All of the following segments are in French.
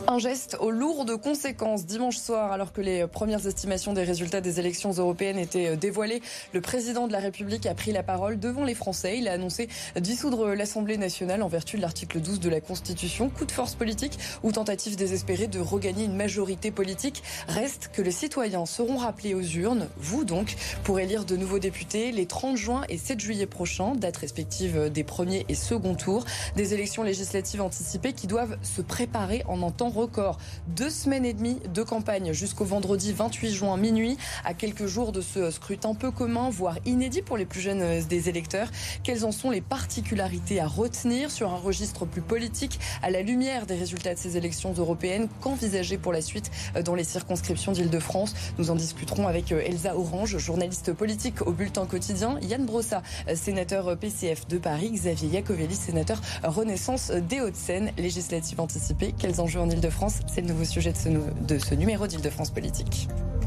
Un geste aux lourdes conséquences. Dimanche soir, alors que les premières estimations des résultats des élections européennes étaient dévoilées, le président de la République a pris la parole devant les Français. Il a annoncé dissoudre l'Assemblée nationale en vertu de l'article 12 de la Constitution. Coup de force politique ou tentative désespérée de regagner une majorité politique. Reste que les citoyens seront rappelés aux urnes, vous donc, pour élire de nouveaux députés les 30 juin et 7 juillet prochains, date respective des premiers et second tours. Des élections législatives anticipées qui doivent se préparer en un temps record. 2 semaines et demie de campagne jusqu'au vendredi 28 juin minuit, à quelques jours de ce scrutin peu commun, voire inédit pour les plus jeunes des électeurs. Quelles en sont les particularités à retenir sur un registre plus politique à la lumière des résultats de ces élections européennes? Qu'envisager pour la suite dans les circonscriptions d'Île-de-France? Nous en discuterons avec Elsa Orange, journaliste politique au Bulletin Quotidien, Yann Brossat, sénateur PCF de Paris, Xavier Iacovelli, sénateur Renaissance des Hauts-de-Seine. Législative anticipée, quels enjeux en Île-de-France? C'est le nouveau sujet de ce numéro d'Île-de-France Politique.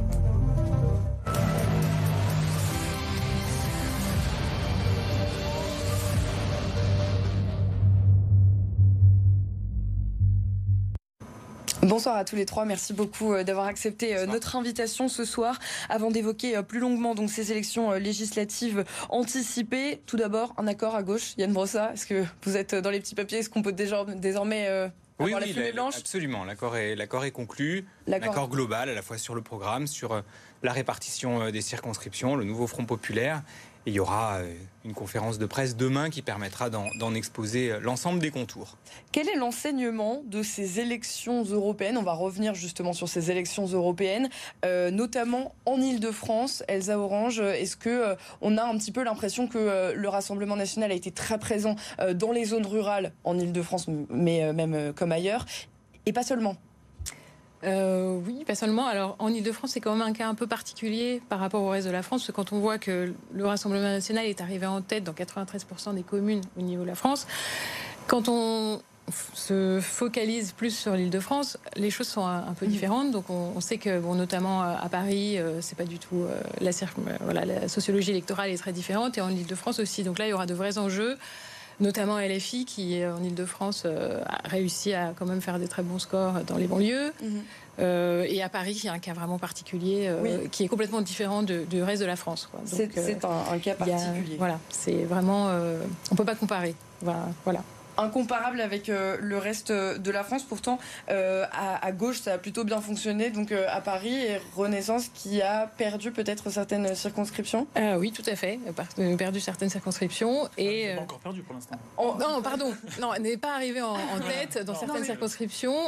Bonsoir à tous les trois, merci beaucoup d'avoir accepté notre invitation ce soir. Avant d'évoquer plus longuement donc ces élections législatives anticipées, tout d'abord un accord à gauche. Yann Brossat, est-ce que vous êtes dans les petits papiers? Est-ce qu'on peut désormais avoir la fumée blanche? Absolument, l'accord est conclu, l'accord global à la fois sur le programme, sur la répartition des circonscriptions, le nouveau Front populaire. Et il y aura une conférence de presse demain qui permettra d'en exposer l'ensemble des contours. Quel est l'enseignement de ces élections européennes? On va revenir justement sur ces élections européennes, notamment en Île-de-France. Elsa Orange, est-ce qu'on a un petit peu l'impression que le Rassemblement national a été très présent dans les zones rurales en Île-de-France, mais même comme ailleurs, et pas seulement? Oui, pas seulement. Alors, en Ile-de-France, c'est quand même un cas un peu particulier par rapport au reste de la France, parce que quand on voit que le Rassemblement national est arrivé en tête dans 93% des communes au niveau de la France, quand on se focalise plus sur l'Île-de-France, les choses sont un peu différentes. Donc, on sait que, notamment à Paris, c'est pas du tout la sociologie électorale est très différente, et en Île-de-France aussi. Donc là, il y aura de vrais enjeux. Notamment LFI qui, en Ile-de-France, a réussi à quand même faire des très bons scores dans les banlieues. Et à Paris, il y a un cas vraiment particulier qui est complètement différent du reste de la France, quoi. Donc, c'est un cas particulier. Voilà, c'est vraiment... on ne peut pas comparer. Voilà. Incomparable avec le reste de la France. Pourtant, à gauche, ça a plutôt bien fonctionné. Donc à Paris, et Renaissance qui a perdu peut-être certaines circonscriptions. Oui, tout à fait. Perdu certaines circonscriptions. Et pas encore perdu pour l'instant. Non, pardon. Non, elle n'est pas arrivée en tête dans certaines circonscriptions.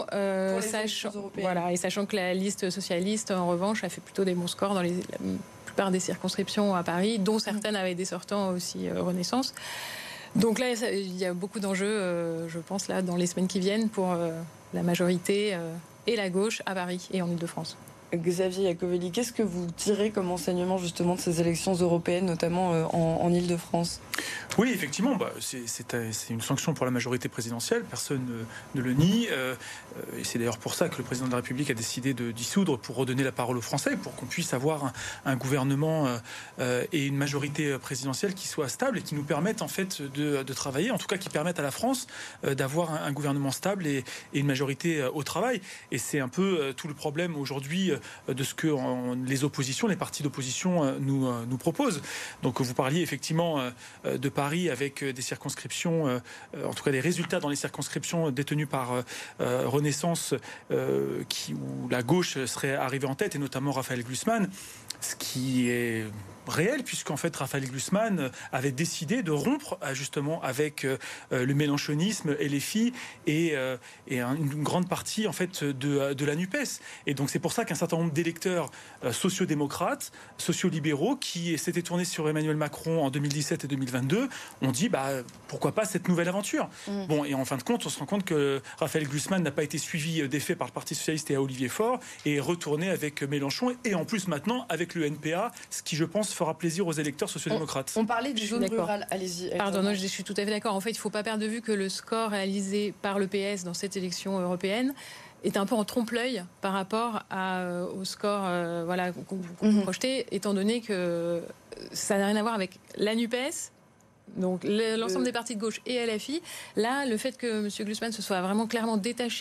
Sachant que la liste socialiste, en revanche, a fait plutôt des bons scores dans la plupart des circonscriptions à Paris, dont certaines avaient des sortants aussi Renaissance. Donc là, il y a beaucoup d'enjeux, je pense, là, dans les semaines qui viennent pour la majorité et la gauche à Paris et en Ile-de-France. Xavier Iacovelli, qu'est-ce que vous tirez comme enseignement justement de ces élections européennes, notamment en Île-de-France? Oui, effectivement, c'est une sanction pour la majorité présidentielle, personne ne le nie. Et c'est d'ailleurs pour ça que le président de la République a décidé de dissoudre, pour redonner la parole aux Français, pour qu'on puisse avoir un gouvernement et une majorité présidentielle qui soit stable et qui nous permettent en fait de travailler, en tout cas qui permettent à la France d'avoir un gouvernement stable et une majorité au travail. Et c'est un peu tout le problème aujourd'hui de ce que les partis d'opposition nous proposent. Donc vous parliez effectivement de Paris avec des circonscriptions, en tout cas des résultats dans les circonscriptions détenues par Renaissance, où la gauche serait arrivée en tête, et notamment Raphaël Glucksmann, ce qui est réel, puisqu'en fait Raphaël Glucksmann avait décidé de rompre justement avec le mélenchonisme et les filles et une grande partie en fait de la NUPES. Et donc c'est pour ça qu'un certain nombre d'électeurs sociodémocrates, sociolibéraux, qui s'étaient tournés sur Emmanuel Macron en 2017 et 2022, ont dit pourquoi pas cette nouvelle aventure. Bon, et en fin de compte, on se rend compte que Raphaël Glucksmann n'a pas été suivi des faits par le Parti socialiste et à Olivier Faure, et est retourné avec Mélenchon, et en plus maintenant avec le NPA, ce qui je pense fera plaisir aux électeurs sociodémocrates. On parlait des zones rurales, allez-y. Pardon, je suis tout à fait d'accord. En fait, il ne faut pas perdre de vue que le score réalisé par le PS dans cette élection européenne est un peu en trompe-l'œil par rapport au score qu'on projetait, étant donné que ça n'a rien à voir avec la NUPES, donc l'ensemble des partis de gauche et LFI. Là, le fait que M. Glucksmann se soit vraiment clairement détaché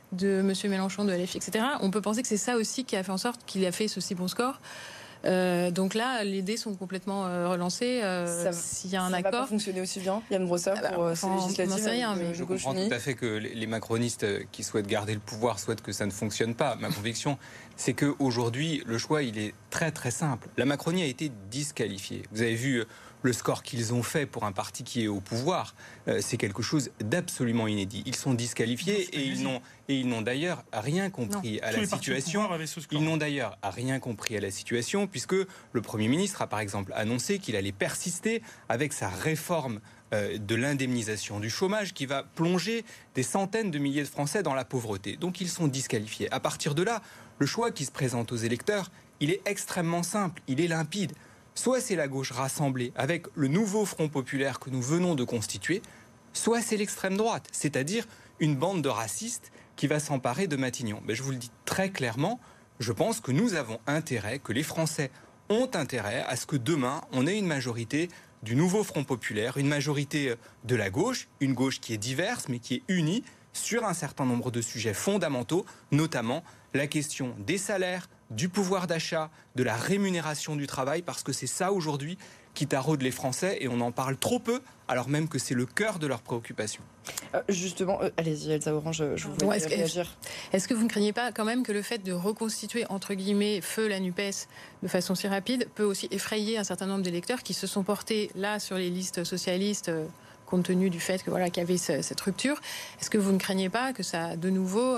de M. Mélenchon, de LFI, etc. On peut penser que c'est ça aussi qui a fait en sorte qu'il a fait ce si bon score. Donc là, les dés sont complètement relancés. S'il y a un accord, ça va pas fonctionner aussi bien, Yann Brossard, pour ces législatives. Je comprends tout à fait que les macronistes qui souhaitent garder le pouvoir souhaitent que ça ne fonctionne pas. Ma conviction, c'est qu'aujourd'hui, le choix, il est très très simple. La Macronie a été disqualifiée. Vous avez vu le score qu'ils ont fait pour un parti qui est au pouvoir, c'est quelque chose d'absolument inédit. Ils sont disqualifiés et ils n'ont d'ailleurs rien compris à la situation. Ils n'ont d'ailleurs rien compris à la situation puisque le Premier ministre a par exemple annoncé qu'il allait persister avec sa réforme de l'indemnisation du chômage qui va plonger des centaines de milliers de Français dans la pauvreté. Donc ils sont disqualifiés. À partir de là, le choix qui se présente aux électeurs, il est extrêmement simple, il est limpide. Soit c'est la gauche rassemblée avec le nouveau Front populaire que nous venons de constituer, soit c'est l'extrême droite, c'est-à-dire une bande de racistes qui va s'emparer de Matignon. Mais je vous le dis très clairement, je pense que nous avons intérêt, que les Français ont intérêt à ce que demain, on ait une majorité du nouveau Front populaire, une majorité de la gauche, une gauche qui est diverse mais qui est unie sur un certain nombre de sujets fondamentaux, notamment la question des salaires, du pouvoir d'achat, de la rémunération du travail, parce que c'est ça aujourd'hui qui taraude les Français et on en parle trop peu, alors même que c'est le cœur de leurs préoccupations. Justement, allez-y Elsa Orange, je vous vois réagir. Est-ce que vous ne craignez pas quand même que le fait de reconstituer, entre guillemets, feu la NUPES de façon si rapide peut aussi effrayer un certain nombre d'électeurs qui se sont portés là sur les listes socialistes compte tenu du fait que voilà qu'il y avait cette rupture. Est-ce que vous ne craignez pas que ça, de nouveau,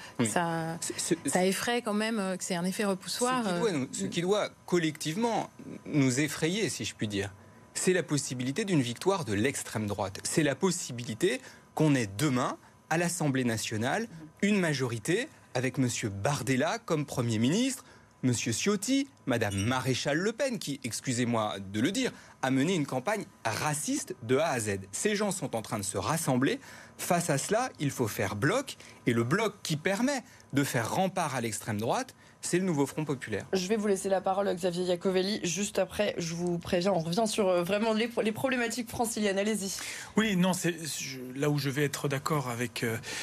ça effraie quand même, que c'est un effet repoussoir Ce qui doit collectivement nous effrayer, si je puis dire, c'est la possibilité d'une victoire de l'extrême droite. C'est la possibilité qu'on ait demain, à l'Assemblée nationale, une majorité avec M. Bardella comme Premier ministre, M. Ciotti, Mme Maréchal Le Pen, qui, excusez-moi de le dire, a mené une campagne raciste de A à Z. Ces gens sont en train de se rassembler. Face à cela, il faut faire bloc. Et le bloc qui permet de faire rempart à l'extrême droite, c'est le nouveau Front populaire. Je vais vous laisser la parole, Xavier Iacovelli. Juste après, je vous préviens, on revient sur vraiment les problématiques franciliennes. Allez-y. Oui, non, là où je vais être d'accord avec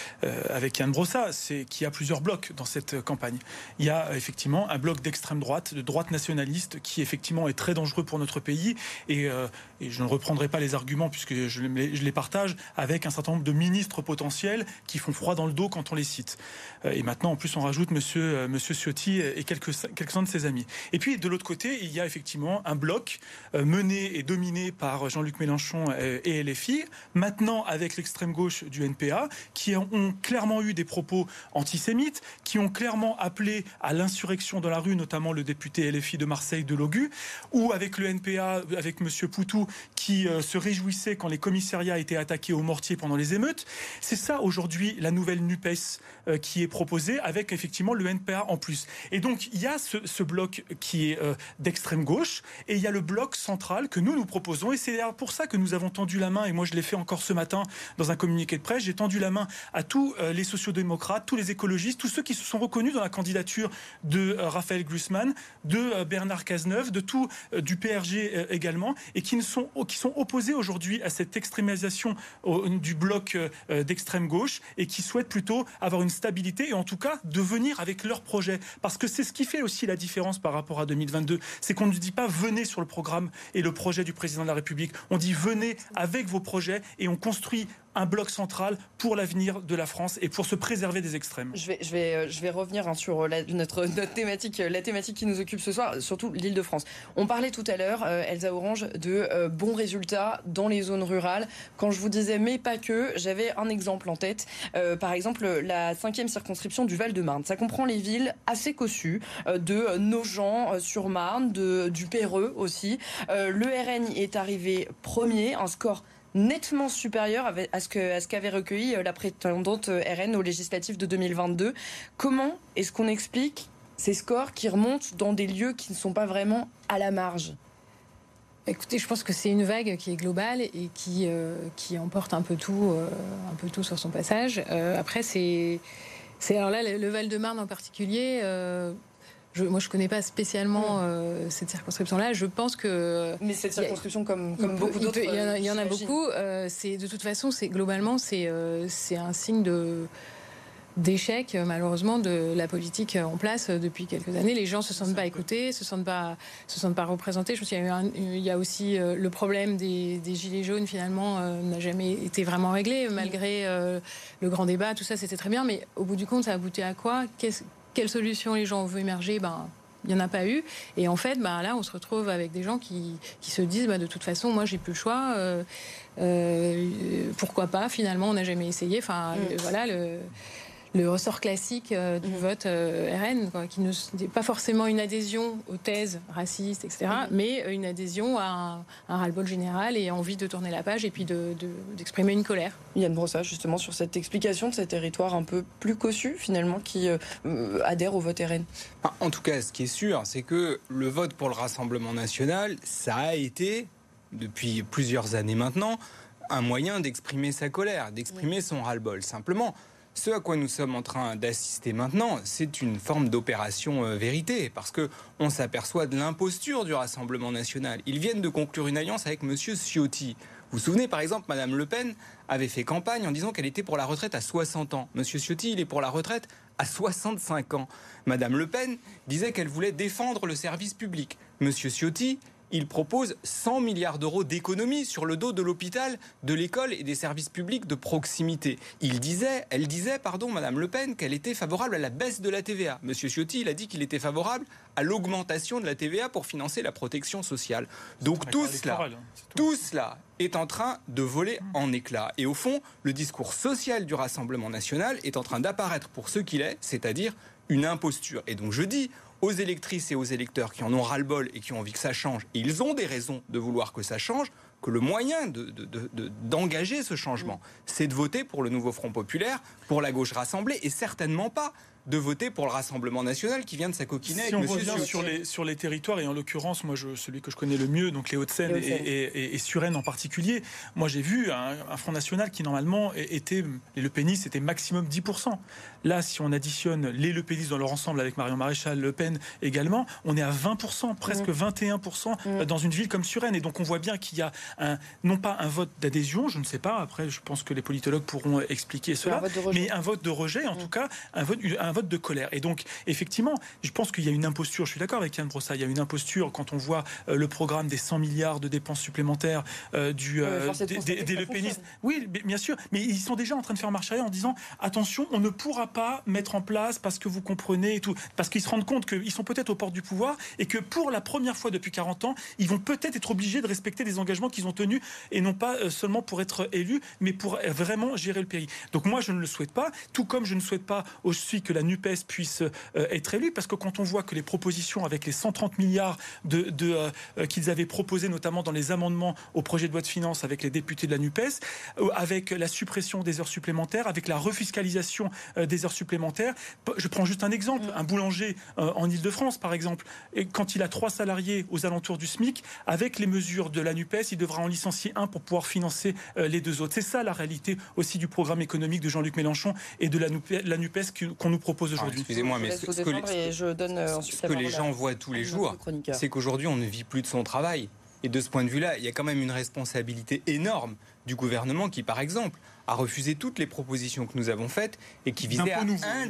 Yann Brossard, c'est qu'il y a plusieurs blocs dans cette campagne. Il y a effectivement un bloc d'extrême droite, de droite nationaliste, qui effectivement est très dangereux pour notre pays. Et je ne reprendrai pas les arguments puisque je les partage avec un certain nombre de ministres potentiels qui font froid dans le dos quand on les cite. Et maintenant, en plus, on rajoute Monsieur Ciotti et quelques-uns de ses amis. Et puis, de l'autre côté, il y a effectivement un bloc mené et dominé par Jean-Luc Mélenchon et LFI, maintenant avec l'extrême gauche du NPA, qui ont clairement eu des propos antisémites, qui ont clairement appelé à l'insurrection dans la rue, notamment le député LFI de Marseille, de Logu, ou avec le NPA, avec Monsieur Poutou, qui se réjouissait quand les commissariats étaient attaqués au mortier pendant les émeutes. C'est ça, aujourd'hui, la nouvelle NUPES qui est proposée, avec effectivement le NPA en plus. Et donc, il y a ce bloc qui est d'extrême gauche, et il y a le bloc central que nous proposons, et c'est d'ailleurs pour ça que nous avons tendu la main, et moi je l'ai fait encore ce matin dans un communiqué de presse, j'ai tendu la main à tous les sociodémocrates, tous les écologistes, tous ceux qui se sont reconnus dans la candidature de Raphaël Glucksmann, de Bernard Cazeneuve, du PRG également, et qui sont opposés aujourd'hui à cette extrémisation du bloc d'extrême gauche, et qui souhaitent plutôt avoir une stabilité, et en tout cas de venir avec leurs projets. Parce que c'est ce qui fait aussi la différence par rapport à 2022. C'est qu'on ne dit pas venez sur le programme et le projet du président de la République. On dit venez avec vos projets et on construit un bloc central pour l'avenir de la France et pour se préserver des extrêmes. Je vais revenir sur notre thématique, la thématique qui nous occupe ce soir, surtout l'Île-de-France. On parlait tout à l'heure, Elsa Orange, de bons résultats dans les zones rurales. Quand je vous disais mais pas que, j'avais un exemple en tête. Par exemple, la 5e circonscription du Val-de-Marne. Ça comprend les villes assez cossues de Nogent-sur-Marne, du Perreux aussi. Le RN est arrivé premier, un score nettement supérieur à ce qu'avait recueilli la prétendante RN aux législatives de 2022. Comment est-ce qu'on explique ces scores qui remontent dans des lieux qui ne sont pas vraiment à la marge ? Écoutez, je pense que c'est une vague qui est globale et qui emporte un peu tout sur son passage. Après, c'est alors là le Val-de-Marne en particulier. Moi, je connais pas spécialement cette circonscription-là. Je pense que... Mais cette circonscription, comme beaucoup d'autres... Il y en a beaucoup. De toute façon, globalement, c'est un signe d'échec, malheureusement, de la politique en place depuis quelques années. Les gens se sentent pas écoutés, se sentent pas représentés. Je pense qu'il y a aussi le problème des gilets jaunes, finalement, n'a jamais été vraiment réglé, malgré le grand débat. Tout ça, c'était très bien, mais au bout du compte, ça a abouti à quoi? Quelle solution les gens ont vu émerger? Il n'y en a pas eu. Et en fait, là, on se retrouve avec des gens qui se disent, de toute façon, moi, j'ai plus le choix. Pourquoi pas? Finalement, on n'a jamais essayé. Voilà, le ressort classique du vote RN, qui n'est pas forcément une adhésion aux thèses racistes, etc., mais une adhésion à un ras-le-bol général et envie de tourner la page et puis d'exprimer une colère. Yann Brossat, justement, sur cette explication de ces territoires un peu plus cossus, finalement, qui adhèrent au vote RN. En tout cas, ce qui est sûr, c'est que le vote pour le Rassemblement national, ça a été, depuis plusieurs années maintenant, un moyen d'exprimer sa colère, d'exprimer son ras-le-bol. Simplement, ce à quoi nous sommes en train d'assister maintenant, c'est une forme d'opération vérité, parce qu'on s'aperçoit de l'imposture du Rassemblement national. Ils viennent de conclure une alliance avec M. Ciotti. Vous vous souvenez, par exemple, Mme Le Pen avait fait campagne en disant qu'elle était pour la retraite à 60 ans. M. Ciotti, il est pour la retraite à 65 ans. Mme Le Pen disait qu'elle voulait défendre le service public. M. Ciotti, il propose 100 milliards d'euros d'économies sur le dos de l'hôpital, de l'école et des services publics de proximité. Elle disait, Madame Le Pen, qu'elle était favorable à la baisse de la TVA. Monsieur Ciotti, il a dit qu'il était favorable à l'augmentation de la TVA pour financer la protection sociale. Donc tout cela est en train de voler en éclats. Et au fond, le discours social du Rassemblement national est en train d'apparaître pour ce qu'il est, c'est-à-dire une imposture. Et donc je dis aux électrices et aux électeurs qui en ont ras-le-bol et qui ont envie que ça change, et ils ont des raisons de vouloir que ça change, que le moyen d'engager ce changement, c'est de voter pour le nouveau Front populaire, pour la gauche rassemblée, et certainement pas de voter pour le Rassemblement national qui vient de s'acoquiner avec M. Ciotti. Si on revient sur les territoires, et en l'occurrence, celui que je connais le mieux, donc les Hauts-de-Seine et Suresnes en particulier, moi j'ai vu un Front national qui normalement était, les Le Penistes c'était maximum 10%. Là, si on additionne les Le Penistes dans leur ensemble avec Marion Maréchal, Le Pen également, on est à 20%, presque 21% dans une ville comme Suresnes. Et donc on voit bien qu'il y a non pas un vote d'adhésion, je ne sais pas, après je pense que les politologues pourront expliquer cela, mais un vote de rejet, en tout cas, un vote de colère. Et donc, effectivement, je pense qu'il y a une imposture, je suis d'accord avec Yann Brossat, il y a une imposture quand on voit le programme des 100 milliards de dépenses supplémentaires des Le Penistes. Oui, bien sûr, mais ils sont déjà en train de faire marche arrière en disant, attention, on ne pourra pas mettre en place parce que vous comprenez et tout, parce qu'ils se rendent compte qu'ils sont peut-être aux portes du pouvoir et que pour la première fois depuis 40 ans, ils vont peut-être être obligés de respecter des engagements qu'ils ont tenus et non pas seulement pour être élus, mais pour vraiment gérer le pays. Donc moi, je ne le souhaite pas, tout comme je ne souhaite pas aussi que la NUPES puisse être élue, parce que quand on voit que les propositions avec les 130 milliards qu'ils avaient proposés, notamment dans les amendements au projet de loi de finances avec les députés de la NUPES, avec la suppression des heures supplémentaires, avec la refiscalisation des heures supplémentaires. Je prends juste un exemple, un boulanger en Ile-de-France, par exemple, et quand il a 3 salariés aux alentours du SMIC, avec les mesures de la NUPES, il devra en licencier un pour pouvoir financer les 2 autres. C'est ça la réalité aussi du programme économique de Jean-Luc Mélenchon et de la NUPES qu'on nous propose aujourd'hui. Excusez-moi, mais ce que les gens voient tous les jours, c'est qu'aujourd'hui, on ne vit plus de son travail. Et de ce point de vue-là, il y a quand même une responsabilité énorme du gouvernement qui, par exemple, a refusé toutes les propositions que nous avons faites et qui visaient à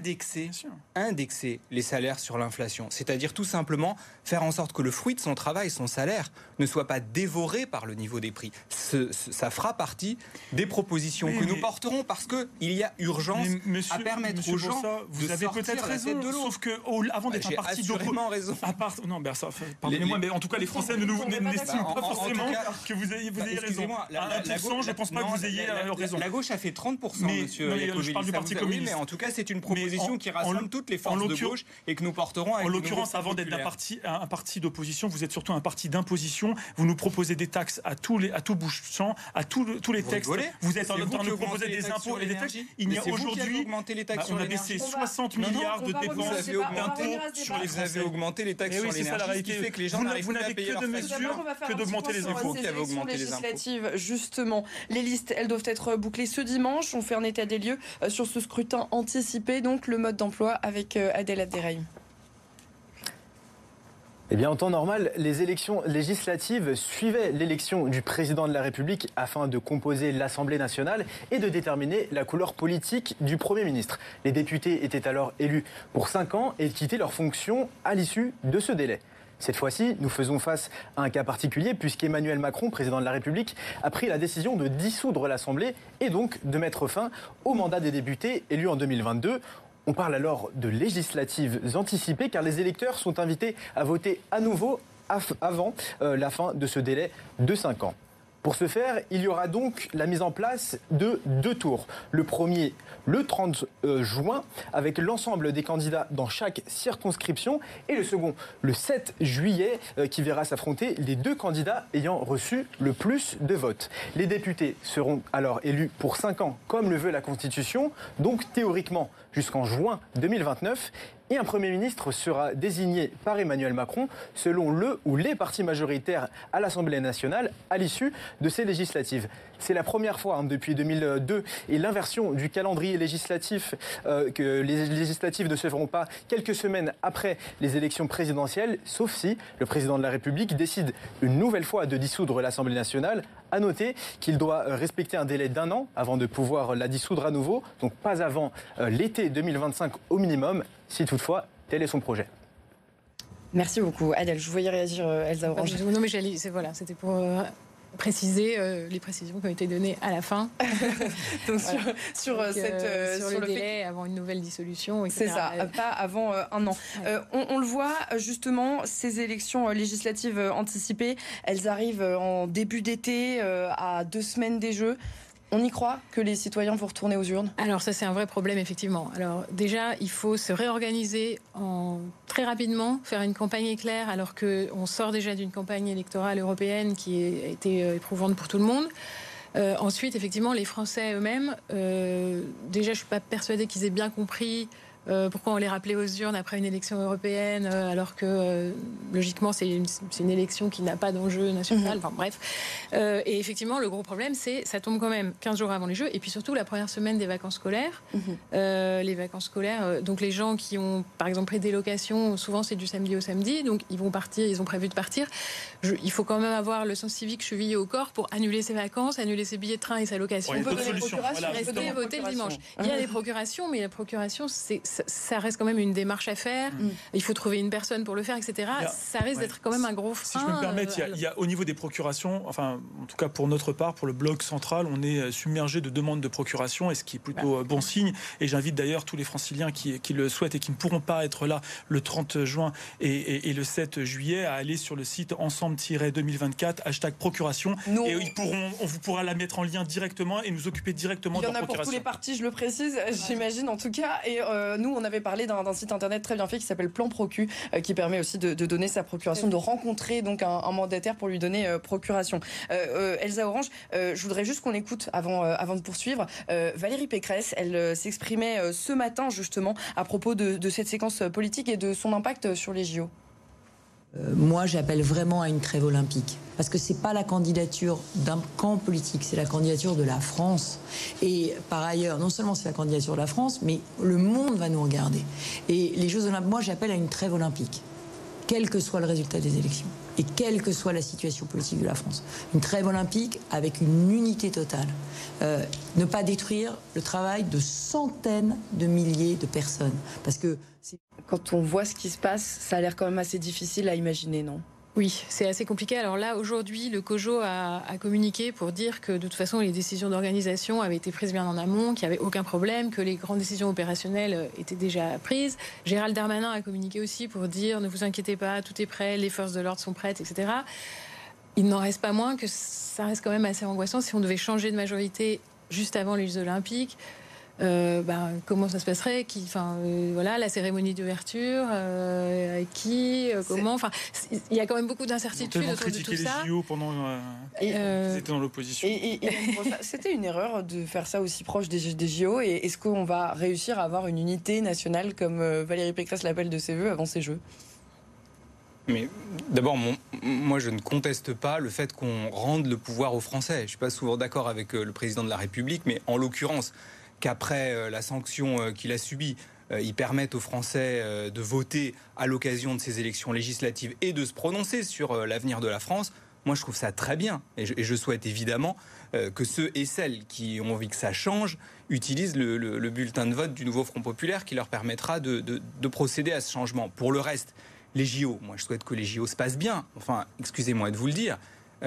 indexer les salaires sur l'inflation. C'est-à-dire tout simplement faire en sorte que le fruit de son travail, son salaire, ne soit pas dévoré par le niveau des prix. Ça fera partie des propositions que nous porterons parce qu'il y a urgence à permettre aux gens vous avez peut-être raison, sauf que avant d'être un parti raison. Pardonnez-moi, mais en tout cas les Français n'estiment pas forcément que vous ayez raison. À 1%, je ne pense pas que vous ayez raison. La gauche a fait 30%, monsieur. Je parle du Parti communiste. Mais en tout cas, c'est une proposition qui rassemble toutes les forces de gauche et que nous porterons avec. En l'occurrence, avant d'être un parti d'opposition, vous êtes surtout un parti d'imposition. Vous nous proposez des taxes à tout bout de champ, à tous les textes. Vous êtes en train de nous proposer des impôts et des taxes. Il y a aujourd'hui, on a baissé 60 milliards de dépenses d'impôts sur les Français. Vous avez augmenté les taxes sur l'énergie, qui fait que les gens n'arrivent plus à payer leurs factures. Que d'augmenter les impôts. Qui avait augmenté les impôts. Justement, les listes, elles doivent être bouclées ce dimanche. On fait un état des lieux sur ce scrutin anticipé, donc le mode d'emploi avec Adèle Abderrahim. Eh bien, en temps normal, les élections législatives suivaient l'élection du président de la République afin de composer l'Assemblée nationale et de déterminer la couleur politique du Premier ministre. Les députés étaient alors élus pour 5 ans et quittaient leurs fonctions à l'issue de ce délai. Cette fois-ci, nous faisons face à un cas particulier puisqu'Emmanuel Macron, président de la République, a pris la décision de dissoudre l'Assemblée et donc de mettre fin au mandat des députés élus en 2022. On parle alors de législatives anticipées car les électeurs sont invités à voter à nouveau avant la fin de ce délai de 5 ans. Pour ce faire, il y aura donc la mise en place de 2 tours. Le premier, le 30 juin, avec l'ensemble des candidats dans chaque circonscription. Et le second, le 7 juillet, qui verra s'affronter les 2 candidats ayant reçu le plus de votes. Les députés seront alors élus pour 5 ans, comme le veut la Constitution, donc théoriquement jusqu'en juin 2029. Et un Premier ministre sera désigné par Emmanuel Macron selon le ou les partis majoritaires à l'Assemblée nationale à l'issue de ces législatives. C'est la première fois depuis 2002 et l'inversion du calendrier législatif, que les législatives ne se feront pas quelques semaines après les élections présidentielles, sauf si le président de la République décide une nouvelle fois de dissoudre l'Assemblée nationale. À noter qu'il doit respecter un délai d'1 an avant de pouvoir la dissoudre à nouveau, donc pas avant l'été 2025 au minimum, si toutefois tel est son projet. Merci beaucoup. Adèle, je vous voyais réagir, Elsa Orange. Non, mais c'était pour préciser les précisions qui ont été données à la fin. Donc sur le délai avant une nouvelle dissolution, etc. C'est ça, pas avant 1 an. Ouais. On le voit justement, ces élections législatives anticipées, elles arrivent en début d'été, à 2 semaines des Jeux. On y croit que les citoyens vont retourner aux urnes ? Alors ça, c'est un vrai problème, effectivement. Alors déjà, il faut se réorganiser très rapidement, faire une campagne éclair, alors qu'on sort déjà d'une campagne électorale européenne qui a été éprouvante pour tout le monde. Ensuite, effectivement, les Français eux-mêmes, déjà, je ne suis pas persuadée qu'ils aient bien compris pourquoi on les rappelait aux urnes après une élection européenne, alors que logiquement c'est une élection qui n'a pas d'enjeu national. Enfin bref. Et effectivement, le gros problème, c'est ça tombe quand même 15 jours avant les Jeux, et puis surtout la première semaine des vacances scolaires. Les vacances scolaires, donc les gens qui ont par exemple pris des locations, souvent c'est du samedi au samedi, donc ils vont partir, ils ont prévu de partir. Il faut quand même avoir le sens civique chevillé au corps pour annuler ses vacances, annuler ses billets de train et sa location. On peut donner procurations, rester voter le dimanche. Il y a des procurations, mais la procuration, ça reste quand même une démarche à faire. Il faut trouver une personne pour le faire, etc. Ça risque d'être quand même un gros frein. Si je peux me permettre, il y a au niveau des procurations, enfin, en tout cas pour notre part, pour le bloc central, on est submergé de demandes de procuration, et ce qui est plutôt bon signe. Et j'invite d'ailleurs tous les franciliens qui le souhaitent et qui ne pourront pas être là le 30 juin et le 7 juillet à aller sur le site ensemble-2024 #procuration. Et on vous pourra la mettre en lien directement et nous occuper directement de la procuration. Il y en a pour tous les partis, je le précise, j'imagine en tout cas. Et nous, on avait parlé d'un site internet très bien fait qui s'appelle Plan Procu, qui permet aussi de donner sa procuration, de rencontrer donc un mandataire pour lui donner procuration. Elsa Orange, je voudrais juste qu'on écoute avant de poursuivre. Valérie Pécresse, elle s'exprimait ce matin justement à propos de cette séquence politique et de son impact sur les JO. Moi, j'appelle vraiment à une trêve olympique. Parce que c'est pas la candidature d'un camp politique, c'est la candidature de la France. Et par ailleurs, non seulement c'est la candidature de la France, mais le monde va nous regarder. Et les Jeux Olympiques, moi, j'appelle à une trêve olympique, quel que soit le résultat des élections et quelle que soit la situation politique de la France. Une trêve olympique avec une unité totale. Ne pas détruire le travail de centaines de milliers de personnes. Parce que quand on voit ce qui se passe, ça a l'air quand même assez difficile à imaginer, non ? Oui, c'est assez compliqué. Alors là, aujourd'hui, le COJO a communiqué pour dire que de toute façon, les décisions d'organisation avaient été prises bien en amont, qu'il n'y avait aucun problème, que les grandes décisions opérationnelles étaient déjà prises. Gérald Darmanin a communiqué aussi pour dire « ne vous inquiétez pas, tout est prêt, les forces de l'ordre sont prêtes, etc. » Il n'en reste pas moins que ça reste quand même assez angoissant. Si on devait changer de majorité juste avant les Jeux Olympiques, comment ça se passerait, voilà, la cérémonie d'ouverture, avec qui, comment, enfin, il y a quand même beaucoup d'incertitudes autour de tout ça. Les JO pendant ils étaient dans l'opposition. C'était une erreur de faire ça aussi proche des JO, et est-ce qu'on va réussir à avoir une unité nationale comme Valérie Pécresse l'appelle de ses voeux avant ces Jeux ? Mais d'abord, moi je ne conteste pas le fait qu'on rende le pouvoir aux Français. Je ne suis pas souvent d'accord avec le président de la République, mais en l'occurrence, qu'après la sanction qu'il a subie, ils permettent aux Français de voter à l'occasion de ces élections législatives et de se prononcer sur l'avenir de la France, moi je trouve ça très bien. Et je souhaite évidemment que ceux et celles qui ont envie que ça change utilisent le bulletin de vote du nouveau Front Populaire qui leur permettra de procéder à ce changement. Pour le reste, les JO, moi je souhaite que les JO se passent bien. Enfin, excusez-moi de vous le dire,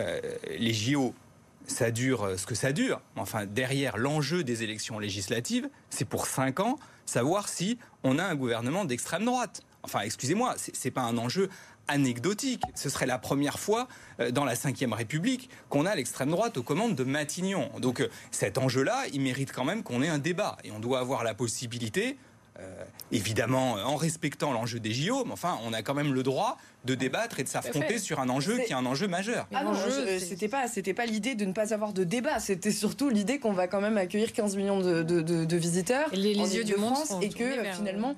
les JO, ça dure ce que ça dure. Enfin, derrière l'enjeu des élections législatives, c'est pour 5 ans, savoir si on a un gouvernement d'extrême droite. Enfin, excusez-moi, c'est pas un enjeu anecdotique. Ce serait la première fois dans la Ve République qu'on a l'extrême droite aux commandes de Matignon. Donc cet enjeu-là, il mérite quand même qu'on ait un débat. Et on doit avoir la possibilité, évidemment en respectant l'enjeu des JO, mais enfin on a quand même le droit de débattre et de s'affronter sur un enjeu qui est un enjeu majeur. Ah non, c'était pas l'idée de ne pas avoir de débat, c'était surtout l'idée qu'on va quand même accueillir 15 millions de visiteurs les yeux du monde et que finalement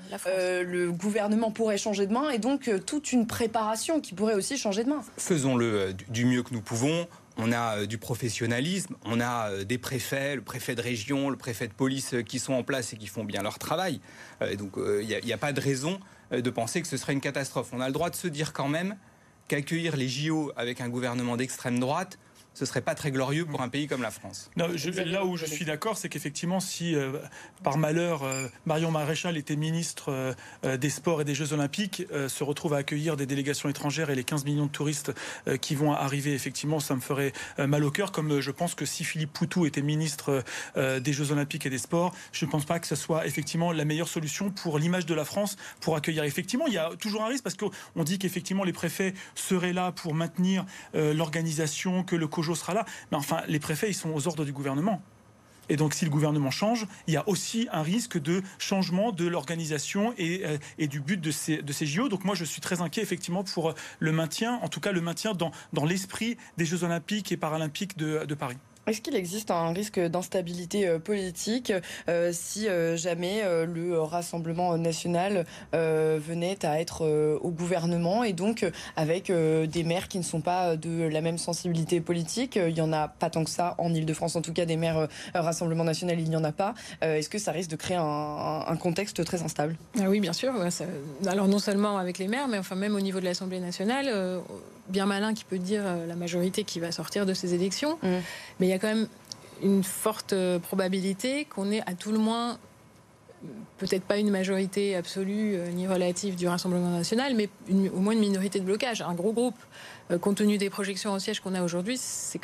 le gouvernement pourrait changer de main et donc toute une préparation qui pourrait aussi changer de main. Faisons-le du mieux que nous pouvons. On a du professionnalisme, on a des préfets, le préfet de région, le préfet de police qui sont en place et qui font bien leur travail. Donc il n'y a pas de raison de penser que ce serait une catastrophe. On a le droit de se dire quand même qu'accueillir les JO avec un gouvernement d'extrême droite, ce serait pas très glorieux pour un pays comme la France. Non, là où je suis d'accord, c'est qu'effectivement, si par malheur Marion Maréchal était ministre des Sports et des Jeux Olympiques, se retrouve à accueillir des délégations étrangères et les 15 millions de touristes qui vont arriver, effectivement, ça me ferait mal au cœur. Comme je pense que si Philippe Poutou était ministre des Jeux Olympiques et des Sports, je ne pense pas que ce soit effectivement la meilleure solution pour l'image de la France pour accueillir. Effectivement, il y a toujours un risque parce qu'on dit qu'effectivement les préfets seraient là pour maintenir l'organisation, que le COJO sera là, mais enfin les préfets ils sont aux ordres du gouvernement et donc si le gouvernement change, il y a aussi un risque de changement de l'organisation et du but de ces JO. Donc moi je suis très inquiet effectivement pour le maintien, en tout cas le maintien dans l'esprit des Jeux Olympiques et Paralympiques de Paris. Est-ce qu'il existe un risque d'instabilité politique si jamais le Rassemblement national venait à être au gouvernement et donc avec des maires qui ne sont pas de la même sensibilité politique? Il n'y en a pas tant que ça en Ile-de-France, en tout cas des maires Rassemblement national, il n'y en a pas. Est-ce que ça risque de créer un contexte très instable? Ah oui, bien sûr. Alors non seulement avec les maires, mais enfin même au niveau de l'Assemblée nationale, bien malin qui peut dire la majorité qui va sortir de ces élections. Mais il y a quand même une forte probabilité qu'on ait à tout le moins, peut-être pas une majorité absolue ni relative du Rassemblement national, mais au moins une minorité de blocage. Un gros groupe, compte tenu des projections au siège qu'on a aujourd'hui, c'est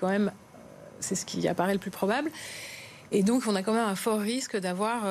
ce qui apparaît le plus probable. Et donc on a quand même un fort risque d'avoir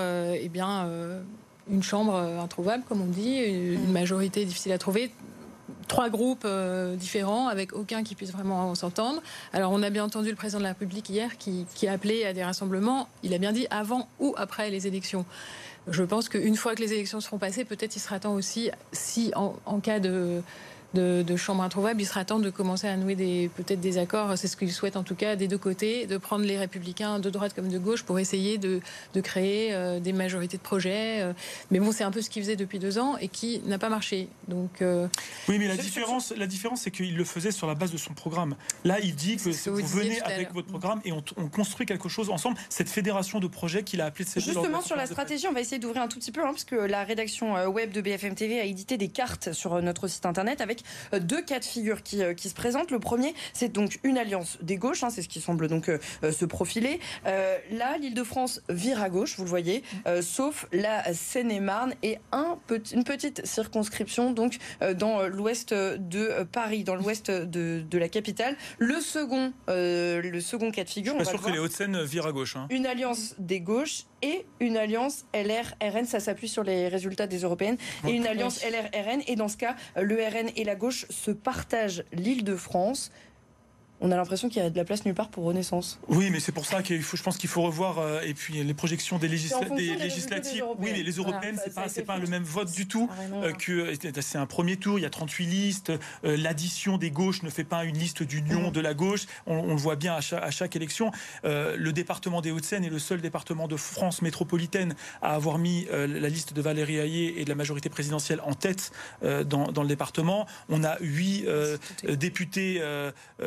une chambre introuvable, comme on dit, une majorité difficile à trouver. 3 groupes différents, avec aucun qui puisse vraiment s'entendre. Alors, on a bien entendu le président de la République hier qui a appelé à des rassemblements. Il a bien dit avant ou après les élections. Je pense qu'une fois que les élections seront passées, peut-être il sera temps aussi, si en cas de chambre introuvable, il sera temps de commencer à nouer peut-être des accords, c'est ce qu'il souhaite en tout cas, des deux côtés, de prendre les républicains de droite comme de gauche pour essayer de créer des majorités de projets. Mais bon, c'est un peu ce qu'il faisait depuis 2 ans et qui n'a pas marché. Donc, oui, mais la différence, c'est qu'il le faisait sur la base de son programme. Là, il dit que vous venez avec votre programme et on construit quelque chose ensemble. Cette fédération de projets qu'il a appelée de cette Justement, sur la stratégie, on va essayer d'ouvrir un tout petit peu, parce que la rédaction web de BFM TV a édité des cartes sur notre site internet avec 2 cas de figure qui se présentent. Le premier, c'est donc une alliance des gauches, c'est ce qui semble donc se profiler. Là, l'Île-de-France vire à gauche, vous le voyez, sauf la Seine-et-Marne et une petite circonscription donc dans l'ouest de Paris, dans l'ouest de la capitale. Le second cas de figure, je suis pas sûr que les Hauts-de-Seine virent à gauche. Une alliance des gauches et une alliance LR-RN, ça s'appuie sur les résultats des européennes, et une alliance LR-RN, et dans ce cas, le RN et la gauche se partagent l'Île-de-France. On a l'impression qu'il y a de la place nulle part pour Renaissance. Oui, mais c'est pour ça je pense qu'il faut revoir et puis les projections des législatives. Oui, mais les européennes, c'est pas le même vote du tout. C'est un premier tour. Il y a 38 listes. L'addition des gauches ne fait pas une liste d'union de la gauche. On le voit bien à chaque élection. Le département des Hauts-de-Seine est le seul département de France métropolitaine à avoir mis la liste de Valérie Hayé et de la majorité présidentielle en tête dans le département. On a 8 députés sortants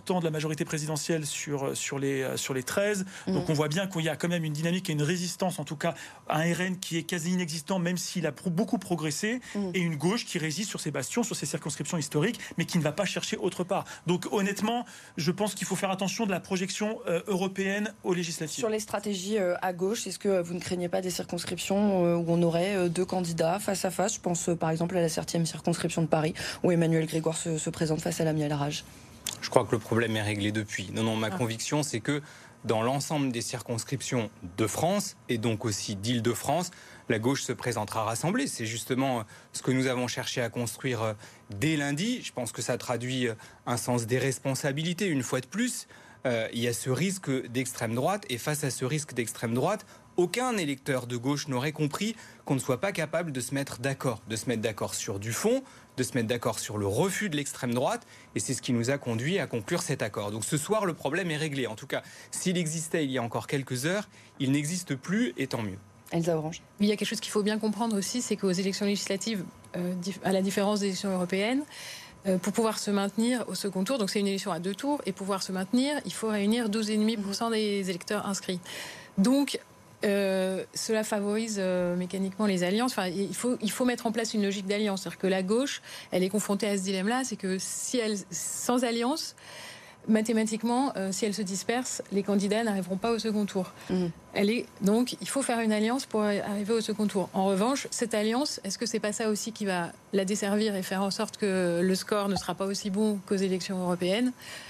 important de la majorité présidentielle sur les 13. Donc on voit bien qu'il y a quand même une dynamique et une résistance, en tout cas, à un RN qui est quasi inexistant, même s'il a beaucoup progressé, et une gauche qui résiste sur ses bastions, sur ses circonscriptions historiques, mais qui ne va pas chercher autre part. Donc honnêtement, je pense qu'il faut faire attention de la projection européenne aux législatives. Sur les stratégies à gauche, est-ce que vous ne craignez pas des circonscriptions où on aurait deux candidats face à face? Je pense par exemple à la 7e circonscription de Paris, où Emmanuel Grégoire se présente face à l'ami Al-Harraj. Je crois que le problème est réglé depuis. Non, ma conviction, c'est que dans l'ensemble des circonscriptions de France, et donc aussi d'Île-de-France, la gauche se présentera rassemblée. C'est justement ce que nous avons cherché à construire dès lundi. Je pense que ça traduit un sens des responsabilités, une fois de plus. Il y a ce risque d'extrême droite, et face à ce risque d'extrême droite, aucun électeur de gauche n'aurait compris qu'on ne soit pas capable de se mettre d'accord sur du fond, de se mettre d'accord sur le refus de l'extrême droite, et c'est ce qui nous a conduit à conclure cet accord. Donc ce soir, le problème est réglé. En tout cas, s'il existait il y a encore quelques heures, il n'existe plus, et tant mieux. Elsa Orange. Il y a quelque chose qu'il faut bien comprendre aussi, c'est qu'aux élections législatives, à la différence des élections européennes, pour pouvoir se maintenir au second tour, donc c'est une élection à 2 tours, et pouvoir se maintenir, il faut réunir 12,5% des électeurs inscrits. Donc, cela favorise mécaniquement les alliances. Enfin, il faut mettre en place une logique d'alliance. C'est-à-dire que la gauche, elle est confrontée à ce dilemme-là, c'est que si elle, sans alliance, mathématiquement, si elle se disperse, les candidats n'arriveront pas au second tour. Donc, il faut faire une alliance pour arriver au second tour. En revanche, cette alliance, est-ce que c'est pas ça aussi qui va la desservir et faire en sorte que le score ne sera pas aussi bon qu'aux élections européennes?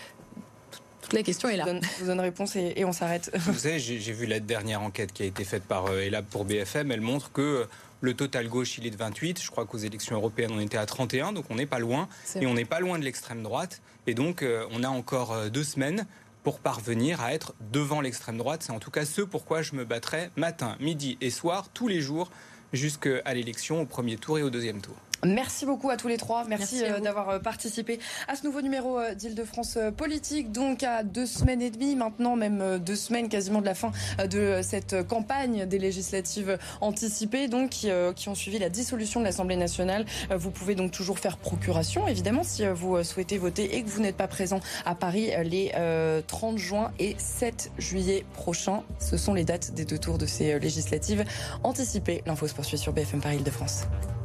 Toute la question est là. Je vous donne réponse et on s'arrête. Vous savez, j'ai vu la dernière enquête qui a été faite par Elab pour BFM. Elle montre que le total gauche, il est de 28. Je crois qu'aux élections européennes, on était à 31. Donc on n'est pas loin. Et on n'est pas loin de l'extrême droite. Et donc on a encore 2 semaines pour parvenir à être devant l'extrême droite. C'est en tout cas ce pourquoi je me battrai matin, midi et soir, tous les jours, jusqu'à l'élection, au premier tour et au deuxième tour. Merci beaucoup à tous les trois. Merci d'avoir participé à ce nouveau numéro d'Île-de-France Politique. Donc à 2 semaines et demie maintenant, même 2 semaines quasiment de la fin de cette campagne des législatives anticipées, donc qui ont suivi la dissolution de l'Assemblée nationale. Vous pouvez donc toujours faire procuration, évidemment, si vous souhaitez voter et que vous n'êtes pas présent à Paris les 30 juin et 7 juillet prochains. Ce sont les dates des 2 tours de ces législatives anticipées. L'info se poursuit sur BFM Paris Île-de-France.